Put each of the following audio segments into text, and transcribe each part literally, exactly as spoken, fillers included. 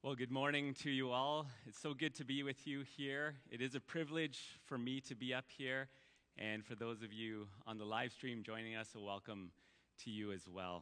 Well, good morning to you all. It's so good to be with you here. It is a privilege for me to be up here, and for those of you on the live stream joining us, a welcome to you as well.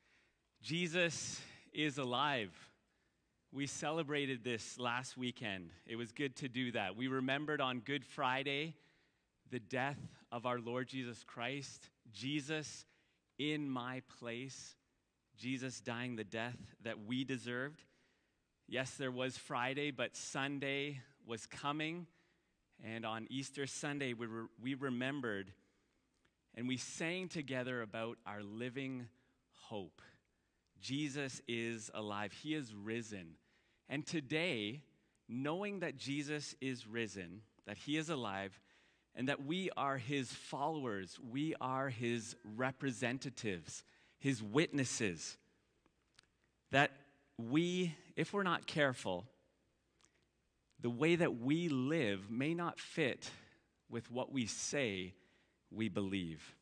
Jesus is alive. We celebrated this last weekend. It was good to do that. We remembered on Good Friday the death of our Lord Jesus Christ, Jesus in my place, Jesus dying the death that we deserved. Yes, there was Friday, but Sunday was coming, and on Easter Sunday, we, re- we remembered and we sang together about our living hope. Jesus is alive. He is risen. And today, knowing that Jesus is risen, that he is alive, and that we are his followers, we are his representatives, his witnesses, that we, if we're not careful, the way that we live may not fit with what we say we believe.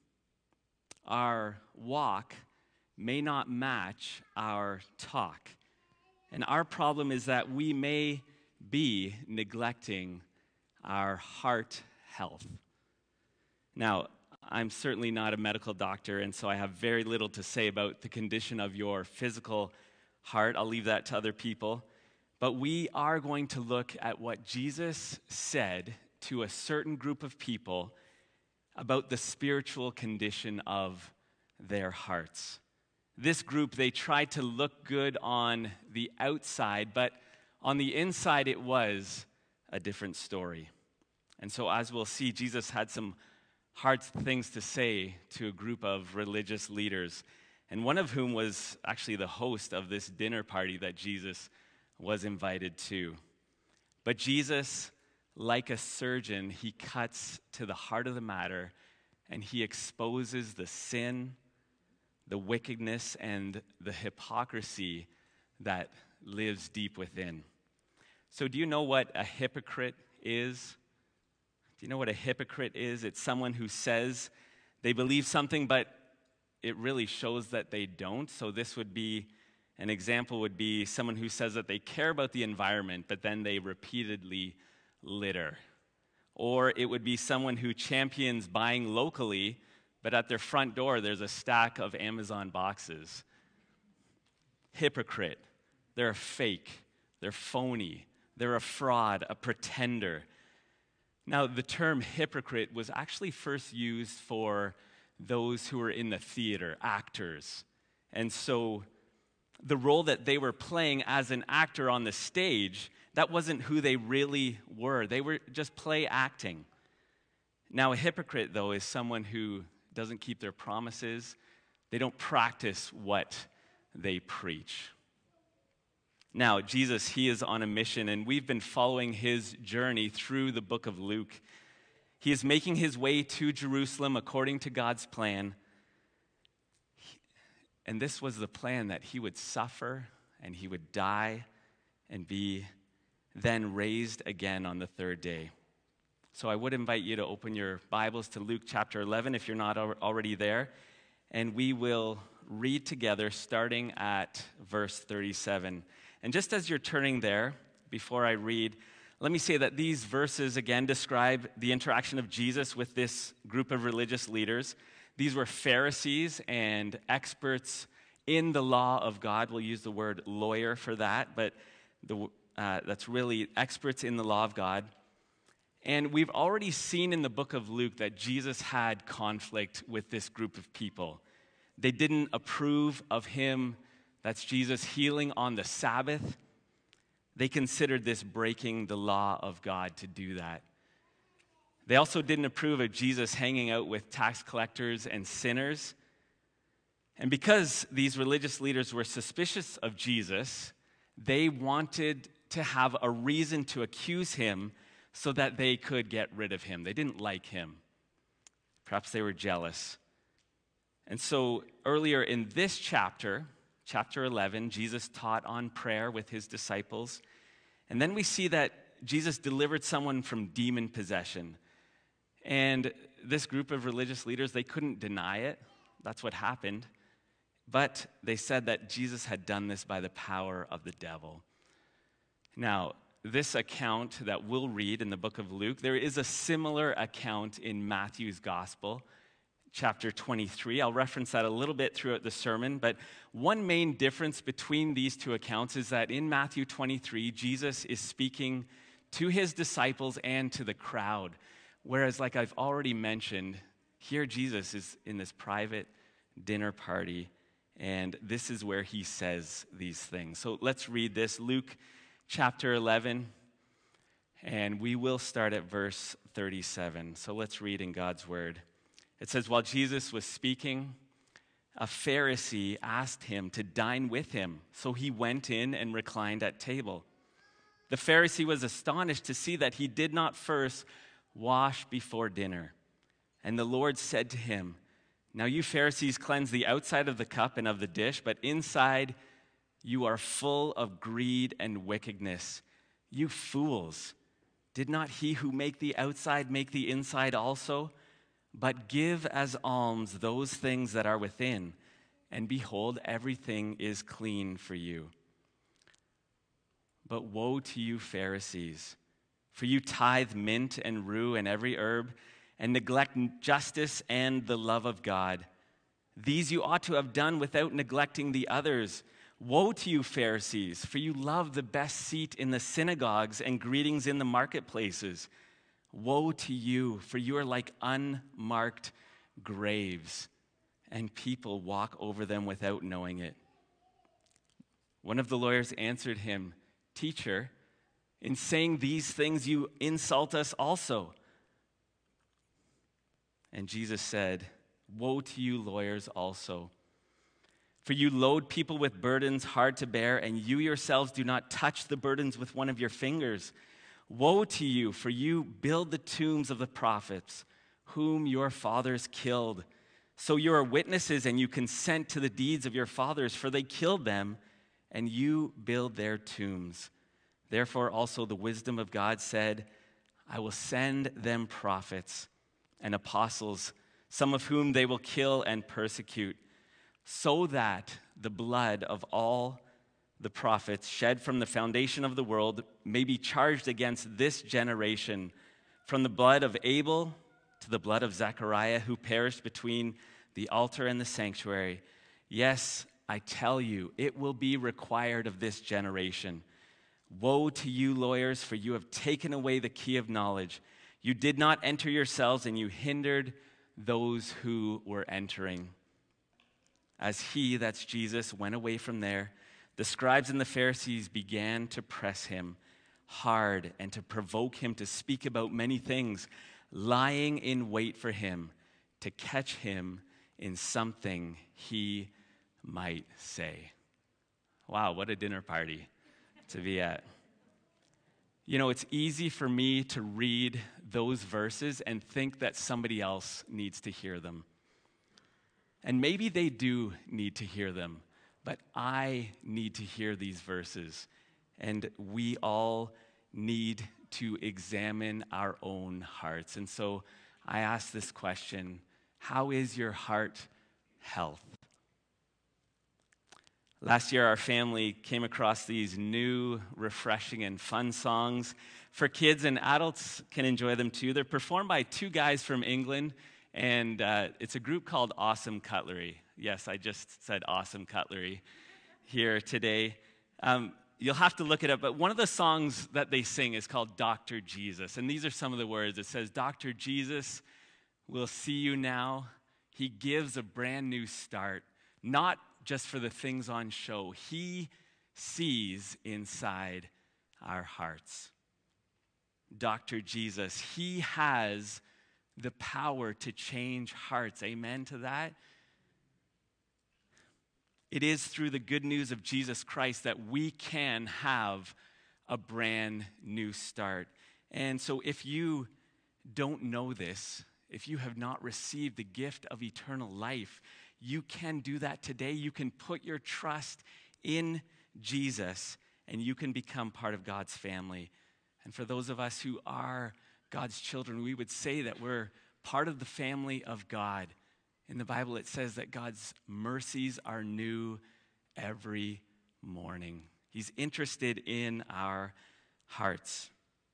Our walk may not match our talk. And our problem is that we may be neglecting our heart health. Now, I'm certainly not a medical doctor, and so I have very little to say about the condition of your physical heart. I'll leave that to other people. But we are going to look at what Jesus said to a certain group of people about the spiritual condition of their hearts. This group, they tried to look good on the outside, but on the inside it was a different story. And so as we'll see, Jesus had some hard things to say to a group of religious leaders, and one of whom was actually the host of this dinner party that Jesus was invited to. But Jesus, like a surgeon, he cuts to the heart of the matter, and he exposes the sin, the wickedness, and the hypocrisy that lives deep within. So do you know what a hypocrite is? Do you know what a hypocrite is? It's someone who says they believe something, but it really shows that they don't. So this would be, an example would be someone who says that they care about the environment, but then they repeatedly litter. Or it would be someone who champions buying locally, but at their front door there's a stack of Amazon boxes. Hypocrite. They're a fake. They're phony. They're a fraud, a pretender. Now, the term hypocrite was actually first used for those who were in the theater, actors. And so the role that they were playing as an actor on the stage, that wasn't who they really were. They were just play acting. Now, a hypocrite, though, is someone who doesn't keep their promises. They don't practice what they preach. Now, Jesus, he is on a mission, and we've been following his journey through the book of Luke. He is making his way to Jerusalem according to God's plan. And this was the plan, that he would suffer and he would die and be then raised again on the third day. So I would invite you to open your Bibles to Luke chapter eleven if you're not already there. And we will read together starting at verse thirty-seven. And just as you're turning there, before I read, let me say that these verses, again, describe the interaction of Jesus with this group of religious leaders. These were Pharisees and experts in the law of God. We'll use the word lawyer for that, but the, uh, that's really experts in the law of God. And we've already seen in the book of Luke that Jesus had conflict with this group of people. They didn't approve of him, that's Jesus, healing on the Sabbath. They considered this breaking the law of God to do that. They also didn't approve of Jesus hanging out with tax collectors and sinners. And because these religious leaders were suspicious of Jesus, they wanted to have a reason to accuse him so that they could get rid of him. They didn't like him. Perhaps they were jealous. And so earlier in this chapter, chapter eleven, Jesus taught on prayer with his disciples. And then we see that Jesus delivered someone from demon possession. And this group of religious leaders, they couldn't deny it. That's what happened. But they said that Jesus had done this by the power of the devil. Now, this account that we'll read in the book of Luke, there is a similar account in Matthew's gospel, chapter twenty-three. I'll reference that a little bit throughout the sermon, but one main difference between these two accounts is that in Matthew twenty-three, Jesus is speaking to his disciples and to the crowd, whereas, like I've already mentioned, here Jesus is in this private dinner party, and this is where he says these things. So let's read this, Luke chapter eleven, and we will start at verse thirty-seven. So let's read in God's word. It says, while Jesus was speaking, a Pharisee asked him to dine with him, so he went in and reclined at table. The Pharisee was astonished to see that he did not first wash before dinner. And the Lord said to him, now you Pharisees cleanse the outside of the cup and of the dish, but inside you are full of greed and wickedness. You fools, did not he who made the outside make the inside also? But give as alms those things that are within, and behold, everything is clean for you. But woe to you, Pharisees, for you tithe mint and rue and every herb, and neglect justice and the love of God. These you ought to have done without neglecting the others. Woe to you, Pharisees, for you love the best seat in the synagogues and greetings in the marketplaces. Woe to you, for you are like unmarked graves, and people walk over them without knowing it. One of the lawyers answered him, Teacher, in saying these things you insult us also. And Jesus said, woe to you, lawyers, also. For you load people with burdens hard to bear, and you yourselves do not touch the burdens with one of your fingers. Woe to you, for you build the tombs of the prophets, whom your fathers killed. So you are witnesses, and you consent to the deeds of your fathers, for they killed them, and you build their tombs. Therefore also the wisdom of God said, I will send them prophets and apostles, some of whom they will kill and persecute, so that the blood of all the prophets shed from the foundation of the world may be charged against this generation, from the blood of Abel to the blood of Zechariah, who perished between the altar and the sanctuary. Yes, I tell you, it will be required of this generation. Woe to you, lawyers, for you have taken away the key of knowledge. You did not enter yourselves, and you hindered those who were entering. As he, that's Jesus, went away from there, the scribes and the Pharisees began to press him hard and to provoke him to speak about many things, lying in wait for him to catch him in something he might say. Wow, what a dinner party to be at. You know, it's easy for me to read those verses and think that somebody else needs to hear them. And maybe they do need to hear them, but I need to hear these verses. And we all need to examine our own hearts. And so I ask this question, how is your heart health? Last year, our family came across these new, refreshing, and fun songs. For kids, and adults can enjoy them too. They're performed by two guys from England, and uh, it's a group called Awesome Cutlery. Yes, I just said Awesome Cutlery here today. Um, you'll have to look it up, but one of the songs that they sing is called Doctor Jesus, and these are some of the words. It says, Doctor Jesus will see you now. He gives a brand new start, not just for the things on show. He sees inside our hearts. Doctor Jesus, he has the power to change hearts. Amen to that? It is through the good news of Jesus Christ that we can have a brand new start. And so if you don't know this, if you have not received the gift of eternal life, you can do that today. You can put your trust in Jesus, and you can become part of God's family. And for those of us who are God's children, we would say that we're part of the family of God. In the Bible, it says that God's mercies are new every morning. He's interested in our hearts.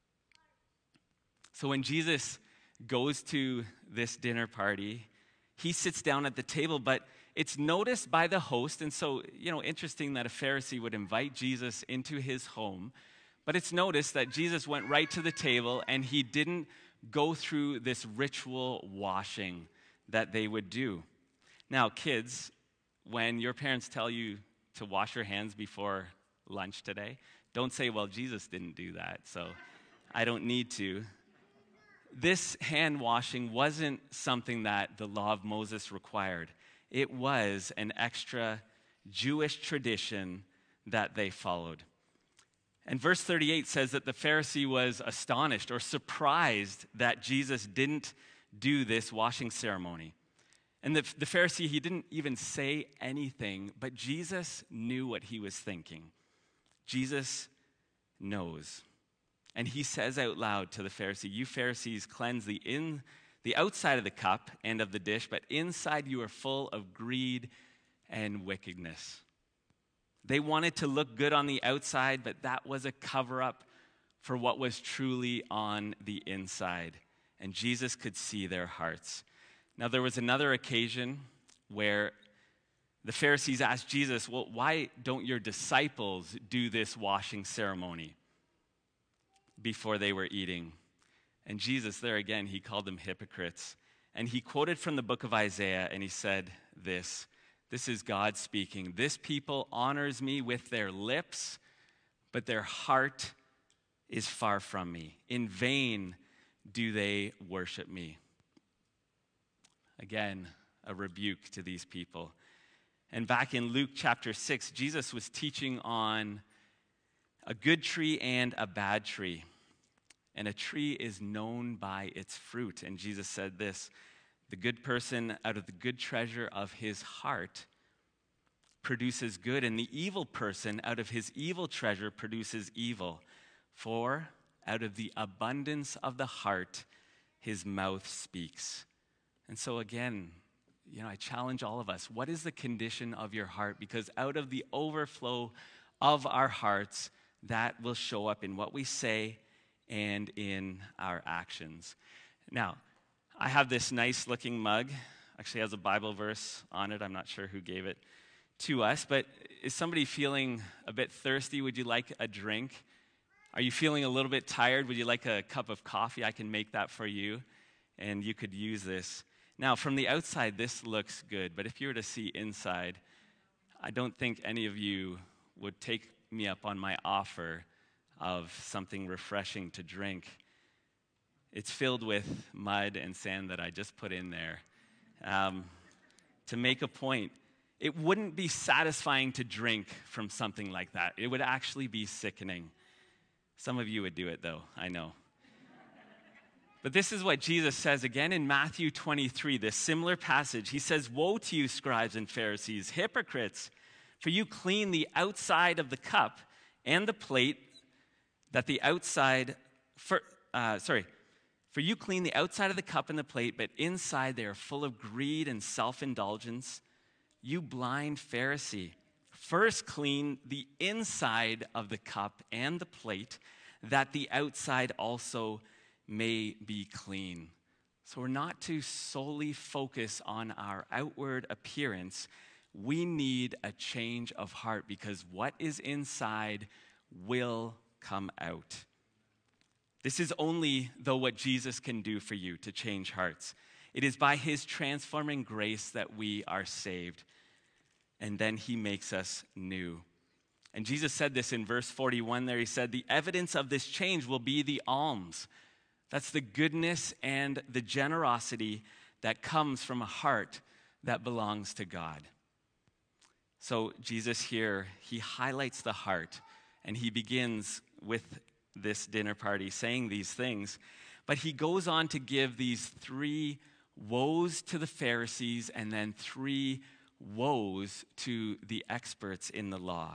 So when Jesus goes to this dinner party, he sits down at the table, but it's noticed by the host. And so, you know, interesting that a Pharisee would invite Jesus into his home. But it's noticed that Jesus went right to the table and he didn't go through this ritual washing that they would do. Now, kids, when your parents tell you to wash your hands before lunch today, don't say, well, Jesus didn't do that, so I don't need to. This hand washing wasn't something that the law of Moses required. It was an extra Jewish tradition that they followed. And verse thirty-eight says that the Pharisee was astonished or surprised that Jesus didn't do this washing ceremony. And the, the Pharisee, he didn't even say anything, but Jesus knew what he was thinking. Jesus knows. And he says out loud to the Pharisee, you Pharisees cleanse the in the outside of the cup and of the dish, but inside you are full of greed and wickedness. They wanted to look good on the outside, but that was a cover-up for what was truly on the inside. And Jesus could see their hearts. Now, there was another occasion where the Pharisees asked Jesus, well, why don't your disciples do this washing ceremony before they were eating? And Jesus, there again, he called them hypocrites. And he quoted from the book of Isaiah, and he said this, this is God speaking, this people honors me with their lips, but their heart is far from me. In vain do they worship me. Again, a rebuke to these people. And back in Luke chapter six, Jesus was teaching on a good tree and a bad tree. And a tree is known by its fruit. And Jesus said this, the good person out of the good treasure of his heart produces good, and the evil person out of his evil treasure produces evil. For out of the abundance of the heart, his mouth speaks. And so again, you know, I challenge all of us, what is the condition of your heart? Because out of the overflow of our hearts, that will show up in what we say and in our actions. Now, I have this nice looking mug. Actually has a Bible verse on it. I'm not sure who gave it to us, but is somebody feeling a bit thirsty? Would you like a drink? Are you feeling a little bit tired? Would you like a cup of coffee? I can make that for you, and you could use this. Now, from the outside, this looks good, but if you were to see inside, I don't think any of you would take me up on my offer of something refreshing to drink. It's filled with mud and sand that I just put in there um, to make a point. It wouldn't be satisfying to drink from something like that. It would actually be sickening. Some of you would do it, though, I know. But this is what Jesus says again in Matthew twenty-three, this similar passage. He says, woe to you, scribes and Pharisees, hypocrites, for you clean the outside of the cup and the plate, that the outside, for, uh, sorry, for you clean the outside of the cup and the plate, but inside they are full of greed and self-indulgence. You blind Pharisee, first clean the inside of the cup and the plate, that the outside also may be clean. So we're not to solely focus on our outward appearance. We need a change of heart, because what is inside will come out. This is only, though, what Jesus can do for you to change hearts. It is by his transforming grace that we are saved, and then he makes us new. And Jesus said this in verse forty-one there. He said, the evidence of this change will be the alms. That's the goodness and the generosity that comes from a heart that belongs to God. So Jesus here, he highlights the heart, and he begins with this dinner party saying these things. But he goes on to give these three woes to the Pharisees and then three woes to the experts in the law.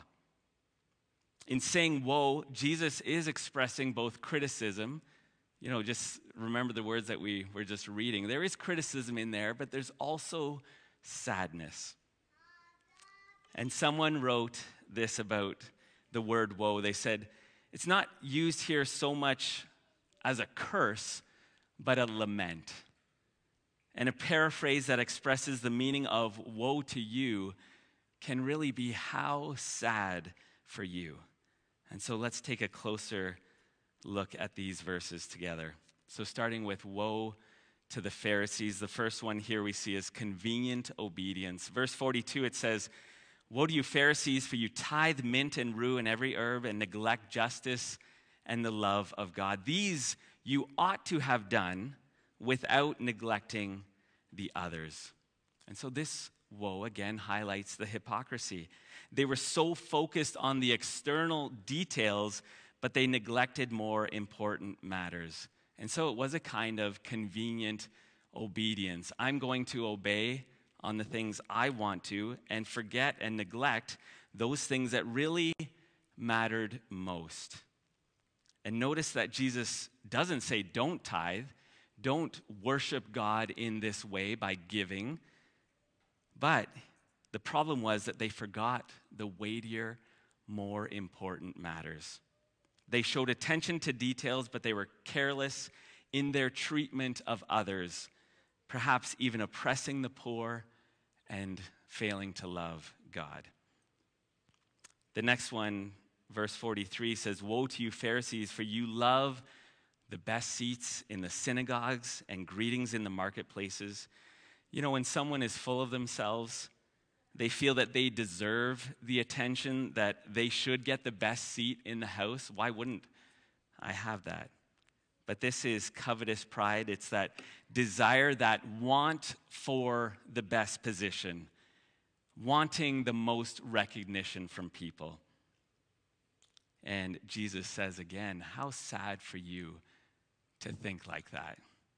In saying woe, Jesus is expressing both criticism. You know, just remember the words that we were just reading. There is criticism in there, but there's also sadness. And someone wrote this about the word woe. They said, It's not used here so much as a curse, but a lament. And a paraphrase that expresses the meaning of woe to you can really be how sad for you. And so let's take a closer look at these verses together. So starting with woe to the Pharisees, the first one here we see is convenient obedience. Verse forty-two, it says, "Woe to you Pharisees, for you tithe mint and rue and every herb and neglect justice and the love of God. These you ought to have done without neglecting the others." And so this woe again highlights the hypocrisy. They were so focused on the external details, but they neglected more important matters. And so it was a kind of convenient obedience. I'm going to obey on the things I want to and forget and neglect those things that really mattered most. And notice that Jesus doesn't say don't tithe, don't worship God in this way by giving. But the problem was that they forgot the weightier, more important matters. They showed attention to details, but they were careless in their treatment of others, perhaps even oppressing the poor and failing to love God. The next one, verse forty-three, says, "Woe to you, Pharisees, for you love the best seats in the synagogues and greetings in the marketplaces." You know, when someone is full of themselves, they feel that they deserve the attention, that they should get the best seat in the house. Why wouldn't I have that? But this is covetous pride. It's that desire, that want for the best position, wanting the most recognition from people. And Jesus says again, how sad for you to think like that.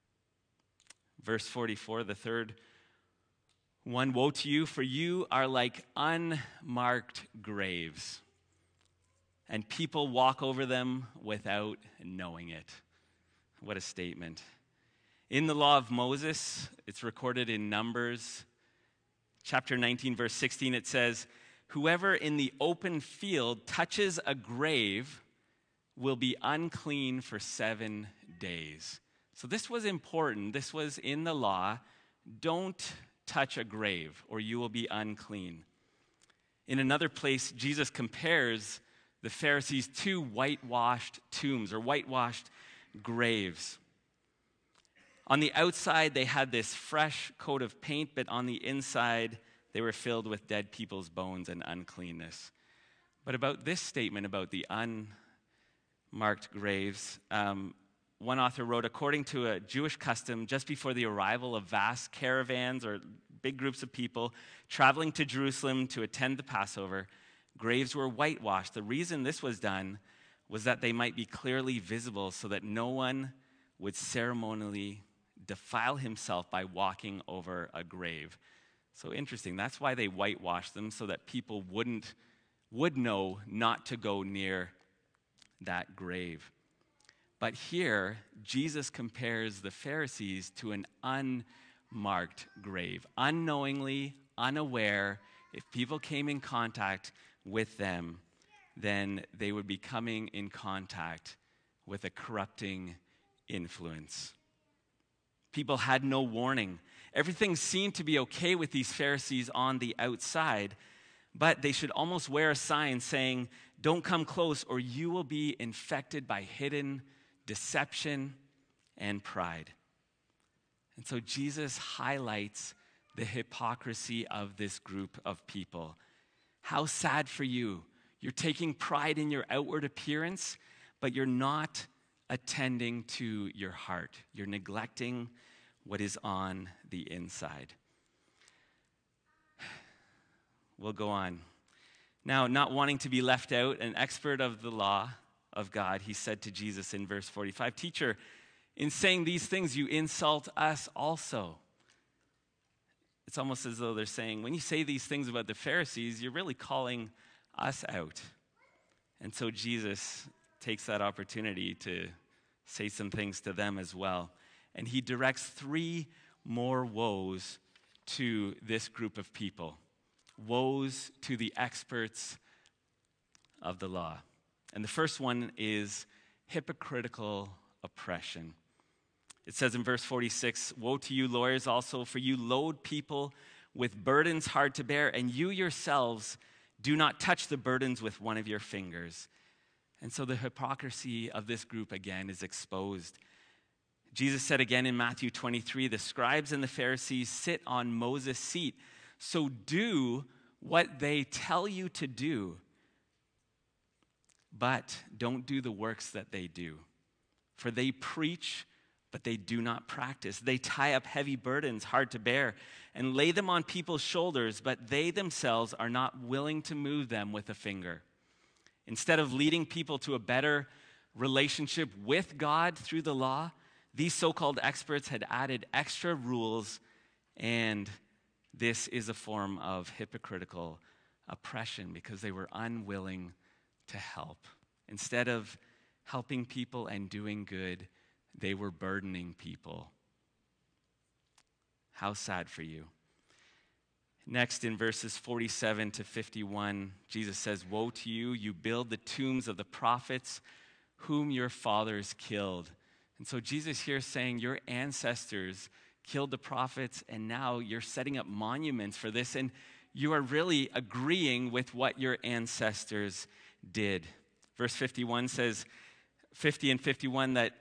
Verse forty-four, the third one, "Woe to you, for you are like unmarked graves, and people walk over them without knowing it." What a statement. In the law of Moses, it's recorded in Numbers, chapter nineteen, verse sixteen, it says, "Whoever in the open field touches a grave will be unclean for seven days. So this was important. This was in the law. Don't touch a grave or you will be unclean. In another place, Jesus compares the Pharisees to whitewashed tombs or whitewashed graves. On the outside, they had this fresh coat of paint, but on the inside, they were filled with dead people's bones and uncleanness. But about this statement about the unmarked graves, um, one author wrote, according to a Jewish custom, just before the arrival of vast caravans or big groups of people traveling to Jerusalem to attend the Passover, graves were whitewashed. The reason this was done was that they might be clearly visible so that no one would ceremonially defile himself by walking over a grave. So interesting. That's why they whitewashed them, so that people wouldn't would know not to go near that grave. But here, Jesus compares the Pharisees to an unmarked grave. Unknowingly, unaware, if people came in contact with them, then they would be coming in contact with a corrupting influence. People had no warning. Everything seemed to be okay with these Pharisees on the outside, but they should almost wear a sign saying, "Don't come close or you will be infected by hidden deception and pride." And so Jesus highlights the hypocrisy of this group of people. How sad for you. You're taking pride in your outward appearance, but you're not attending to your heart. You're neglecting what is on the inside. We'll go on. Now, not wanting to be left out, an expert of the law of God, he said to Jesus in verse forty-five, "Teacher, in saying these things, you insult us also." It's almost as though they're saying, when you say these things about the Pharisees, you're really calling us out. And so Jesus takes that opportunity to say some things to them as well. And he directs three more woes to this group of people. Woes to the experts of the law. And the first one is hypocritical oppression. It says in verse forty-six, "Woe to you, lawyers, also, for you load people with burdens hard to bear, and you yourselves do not touch the burdens with one of your fingers." And so the hypocrisy of this group again is exposed. Jesus said again in Matthew twenty-three, "The scribes and the Pharisees sit on Moses' seat, so do what they tell you to do, but don't do the works that they do. For they preach, but they do not practice. They tie up heavy burdens hard to bear and lay them on people's shoulders, but they themselves are not willing to move them with a finger." Instead of leading people to a better relationship with God through the law, these so-called experts had added extra rules, and this is a form of hypocritical oppression because they were unwilling to help. Instead of helping people and doing good, they were burdening people. How sad for you. Next, in verses forty-seven to fifty-one, Jesus says, "Woe to you, you build the tombs of the prophets whom your fathers killed." And so Jesus here is saying your ancestors killed the prophets, and now you're setting up monuments for this, and you are really agreeing with what your ancestors did. Verse fifty-one says, fifty and fifty-one, that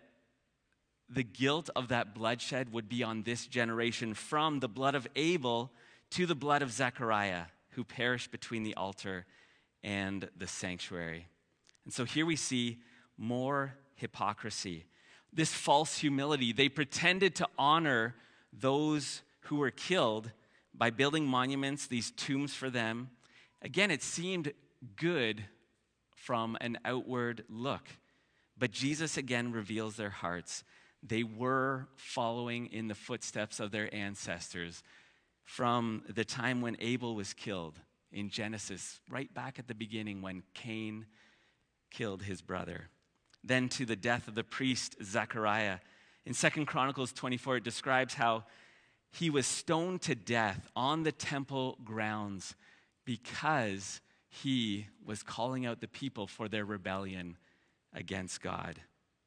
the guilt of that bloodshed would be on this generation, from the blood of Abel to the blood of Zechariah, who perished between the altar and the sanctuary. And so here we see more hypocrisy. This false humility. They pretended to honor those who were killed by building monuments, these tombs for them. Again, it seemed good from an outward look. But Jesus again reveals their hearts. They were following in the footsteps of their ancestors from the time when Abel was killed in Genesis, right back at the beginning when Cain killed his brother. Then to the death of the priest Zechariah. In Second Chronicles twenty-four, it describes how he was stoned to death on the temple grounds because he was calling out the people for their rebellion against God.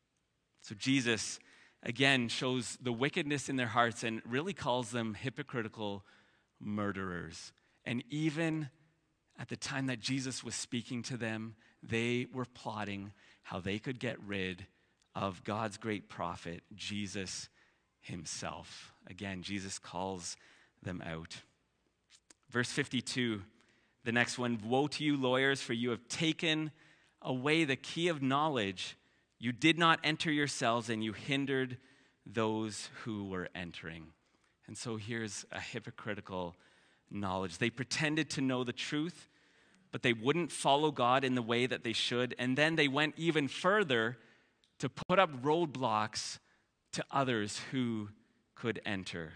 So Jesus, again, shows the wickedness in their hearts and really calls them hypocritical murderers. And even at the time that Jesus was speaking to them, they were plotting how they could get rid of God's great prophet, Jesus himself. Again, Jesus calls them out. Verse fifty-two, the next one, "Woe to you, lawyers, for you have taken away the key of knowledge. You did not enter yourselves, and you hindered those who were entering." And so here's a hypocritical knowledge. They pretended to know the truth, but they wouldn't follow God in the way that they should. And then they went even further to put up roadblocks to others who could enter.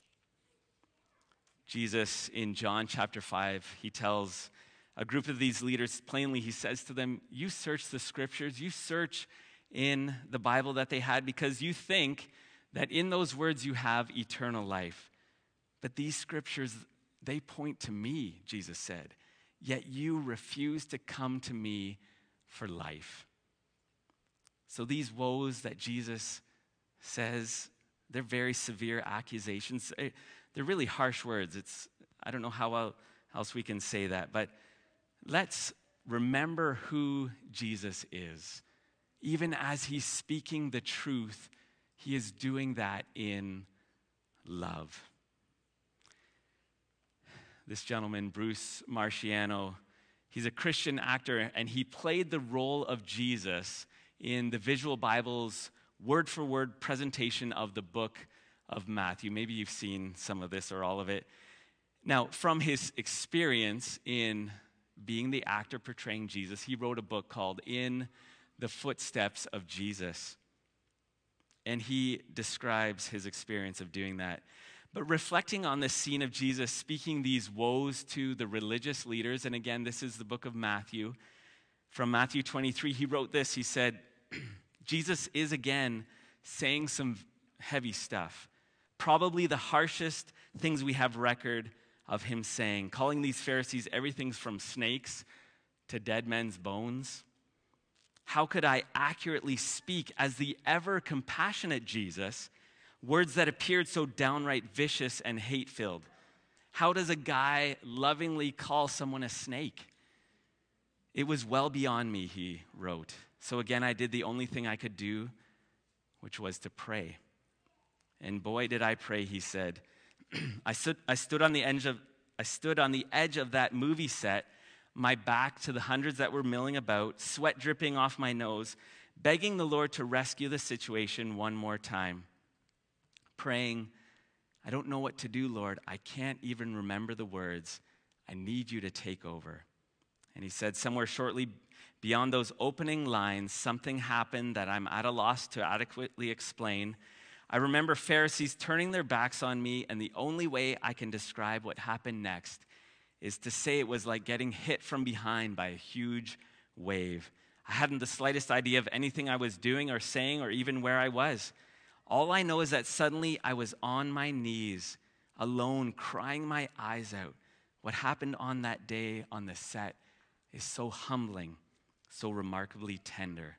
Jesus, in John chapter five, he tells a group of these leaders plainly, he says to them, "You search the scriptures, you search in the Bible that they had because you think that in those words you have eternal life. But these scriptures, they point to me," Jesus said, "yet you refuse to come to me for life." So these woes that Jesus says, they're very severe accusations. They're really harsh words. It's, I don't know how else we can say that, but let's remember who Jesus is. Even as he's speaking the truth, he is doing that in love. This gentleman, Bruce Marchiano, he's a Christian actor, and he played the role of Jesus in the Visual Bible's word-for-word presentation of the book of Matthew. Maybe you've seen some of this or all of it. Now, from his experience in being the actor portraying Jesus, he wrote a book called In the Footsteps of Jesus. And he describes his experience of doing that. But reflecting on the scene of Jesus speaking these woes to the religious leaders, and again, this is the book of Matthew. From Matthew twenty-three, he wrote this. He said, Jesus is again saying some heavy stuff. Probably the harshest things we have record of him saying, calling these Pharisees everything from snakes to dead men's bones. How could I accurately speak as the ever compassionate Jesus words that appeared so downright vicious and hate-filled? How does a guy lovingly call someone a snake? It was well beyond me, he wrote. So again, I did the only thing I could do, which was to pray. And boy, did I pray, he said. I stood, I stood on the edge of, I stood on the edge of that movie set, my back to the hundreds that were milling about, sweat dripping off my nose, begging the Lord to rescue the situation one more time. Praying, I don't know what to do, Lord. I can't even remember the words. I need you to take over. And he said, somewhere shortly beyond those opening lines, something happened that I'm at a loss to adequately explain. I remember Pharisees turning their backs on me, and the only way I can describe what happened next is to say it was like getting hit from behind by a huge wave. I hadn't the slightest idea of anything I was doing or saying or even where I was. All I know is that suddenly I was on my knees, alone, crying my eyes out. What happened on that day on the set is so humbling, so remarkably tender.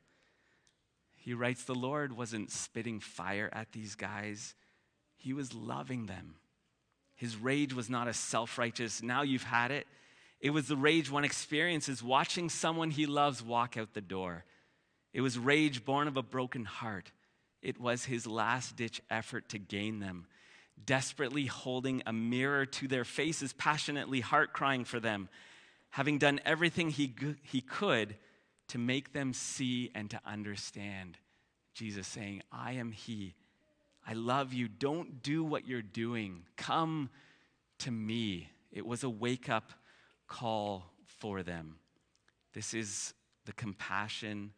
He writes, the Lord wasn't spitting fire at these guys. He was loving them. His rage was not a self-righteous, now you've had it. It was the rage one experiences watching someone he loves walk out the door. It was rage born of a broken heart. It was his last-ditch effort to gain them, desperately holding a mirror to their faces, passionately heart-crying for them, having done everything he, he could to make them see and to understand. Jesus saying, I am he. I love you. Don't do what you're doing. Come to me. It was a wake-up call for them. This is the compassion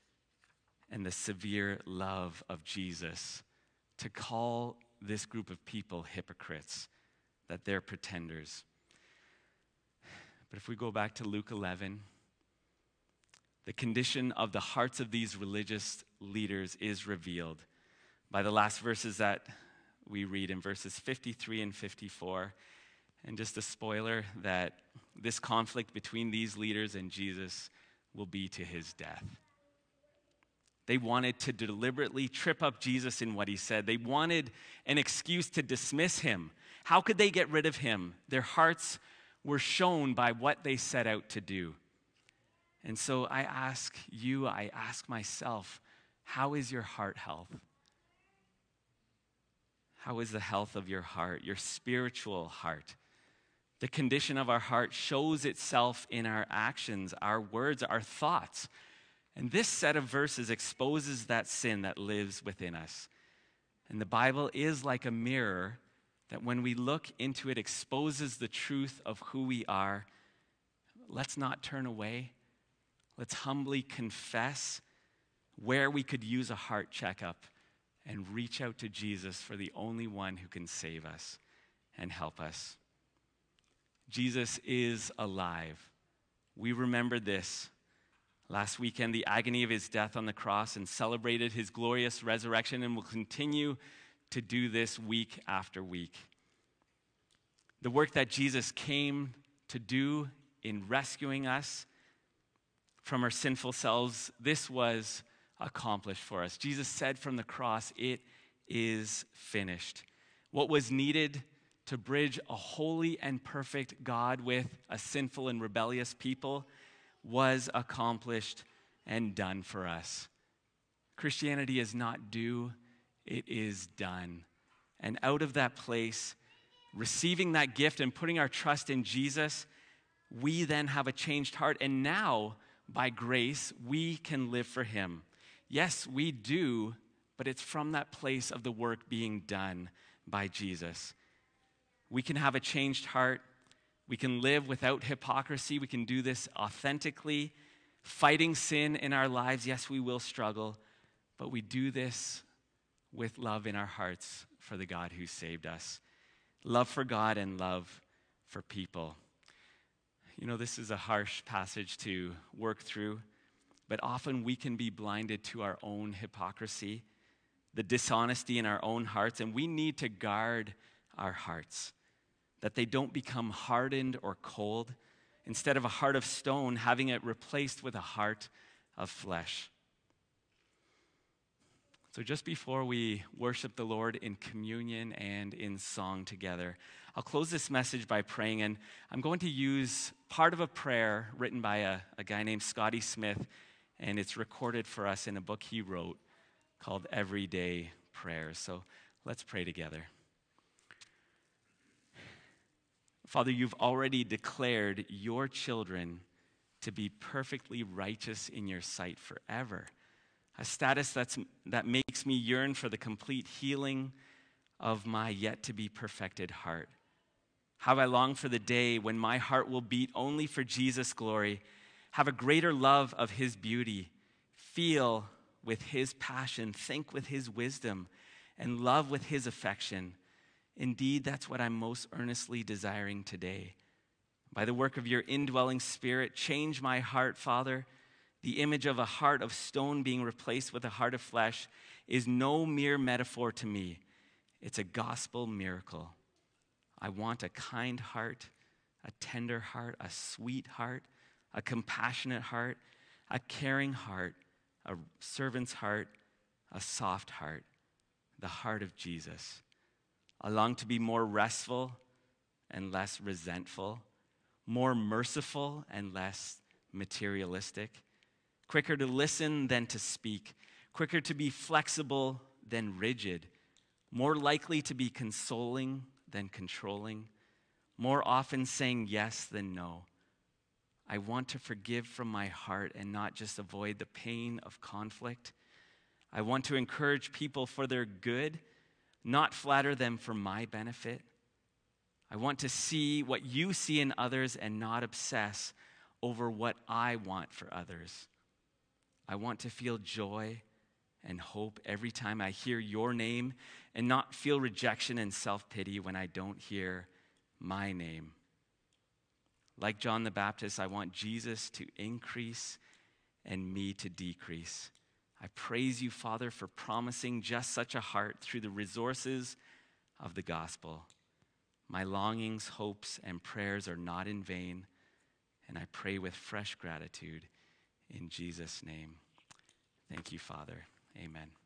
and the severe love of Jesus to call this group of people hypocrites, that they're pretenders. But if we go back to Luke eleven, the condition of the hearts of these religious leaders is revealed by the last verses that we read in verses fifty-three and fifty-four. And just a spoiler that this conflict between these leaders and Jesus will be to his death. They wanted to deliberately trip up Jesus in what he said. They wanted an excuse to dismiss him. How could they get rid of him? Their hearts were shown by what they set out to do. And so I ask you, I ask myself, how is your heart health? How is the health of your heart, your spiritual heart? The condition of our heart shows itself in our actions, our words, our thoughts. And this set of verses exposes that sin that lives within us. And the Bible is like a mirror that when we look into it exposes the truth of who we are. Let's not turn away. Let's humbly confess where we could use a heart checkup and reach out to Jesus for the only one who can save us and help us. Jesus is alive. We remembered this last weekend, the agony of his death on the cross, and celebrated his glorious resurrection, and will continue to do this week after week. The work that Jesus came to do in rescuing us from our sinful selves, this was accomplished for us. Jesus said from the cross, it is finished. What was needed to bridge a holy and perfect God with a sinful and rebellious people was accomplished and done for us. Christianity is not due, it is done. And out of that place, receiving that gift and putting our trust in Jesus, we then have a changed heart. And now, by grace, we can live for him. Yes, we do, but it's from that place of the work being done by Jesus. We can have a changed heart. We can live without hypocrisy. We can do this authentically, fighting sin in our lives. Yes, we will struggle, but we do this with love in our hearts for the God who saved us. Love for God and love for people. You know, this is a harsh passage to work through, but often we can be blinded to our own hypocrisy, the dishonesty in our own hearts, and we need to guard our hearts, that they don't become hardened or cold. Instead of a heart of stone, having it replaced with a heart of flesh. So just before we worship the Lord in communion and in song together, I'll close this message by praying, and I'm going to use part of a prayer written by a, a guy named Scotty Smith, and it's recorded for us in a book he wrote called Everyday Prayers. So let's pray together. Father, you've already declared your children to be perfectly righteous in your sight forever. A status that's, that makes me yearn for the complete healing of my yet-to-be perfected heart. How I long for the day when my heart will beat only for Jesus' glory, have a greater love of his beauty, feel with his passion, think with his wisdom, and love with his affection. Indeed, that's what I'm most earnestly desiring today. By the work of your indwelling Spirit, change my heart, Father. The image of a heart of stone being replaced with a heart of flesh is no mere metaphor to me. It's a gospel miracle. I want a kind heart, a tender heart, a sweet heart, a compassionate heart, a caring heart, a servant's heart, a soft heart, the heart of Jesus. I long to be more restful and less resentful, more merciful and less materialistic, quicker to listen than to speak, quicker to be flexible than rigid, more likely to be consoling than controlling, more often saying yes than no. I want to forgive from my heart and not just avoid the pain of conflict. I want to encourage people for their good, not flatter them for my benefit. I want to see what you see in others and not obsess over what I want for others. I want to feel joy and hope every time I hear your name and not feel rejection and self-pity when I don't hear my name. Like John the Baptist, I want Jesus to increase and me to decrease. I praise you, Father, for promising just such a heart through the resources of the gospel. My longings, hopes, and prayers are not in vain, and I pray with fresh gratitude in Jesus' name. Thank you, Father. Amen.